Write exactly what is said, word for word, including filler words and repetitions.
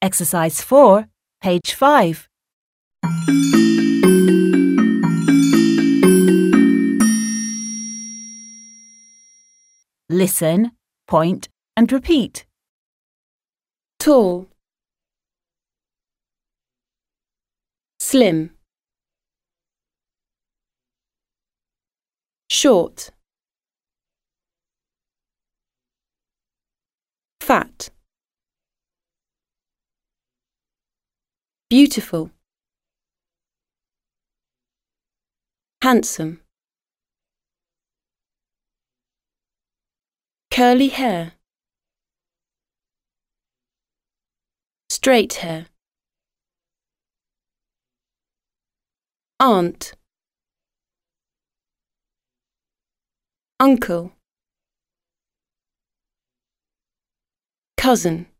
Exercise four, page five. Listen, point and repeat. Tall, slim, short, fat, beautiful, handsome, curly hair, straight hair, aunt, uncle, cousin.